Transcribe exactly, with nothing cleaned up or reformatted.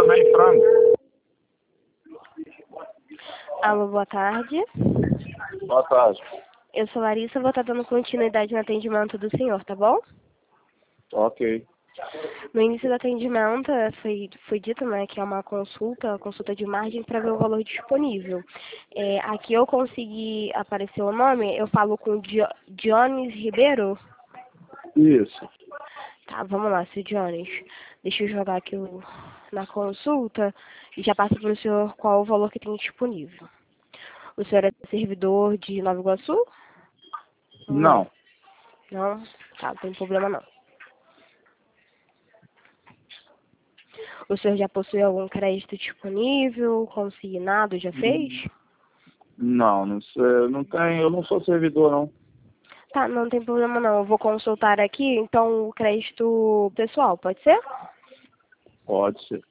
também, frango. Alô, boa tarde. Boa tarde. Eu sou Larissa, vou estar dando continuidade no atendimento do senhor, tá bom? Ok. No início do atendimento foi, foi dito, né, que é uma consulta, consulta de margem para ver o valor disponível. É, aqui eu consegui aparecer o nome, eu falo com o Dio- Dionis Ribeiro. Isso. Tá, vamos lá, seu Dionis. Deixa eu jogar aqui o, na consulta e já passo para o senhor qual o valor que tem disponível. O senhor é servidor de Nova Iguaçu? Não. Não? Tá, não tem problema não. O senhor já possui algum crédito disponível, consignado, já fez? Não, não sei, não tem, eu não sou servidor, não. Tá, não tem problema não. Eu vou consultar aqui, então, o crédito pessoal, pode ser? Pode ser.